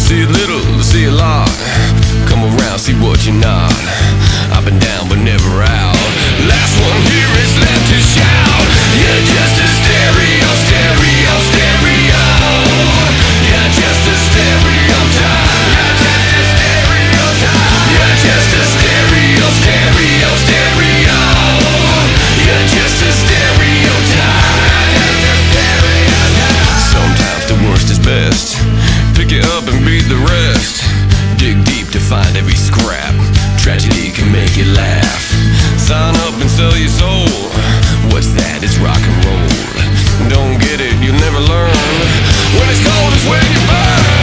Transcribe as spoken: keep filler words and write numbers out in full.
See a little, see a lot. Come around, see what you're not. Up and down, but never out. Last one here is left to shout. You're just a stereo, stereo, stereo. You're just a stereotype. You're just a stereotype. You're just a stereo, stereo, stereo. You're just a stereotype. Sometimes the worst is best. Pick it up and beat the rest. Dig deep to find every scrap. Tragedy can make you laugh. Sign up and sell your soul. What's that? It's rock and roll. Don't get it, you'll never learn. When it's cold is when you burn.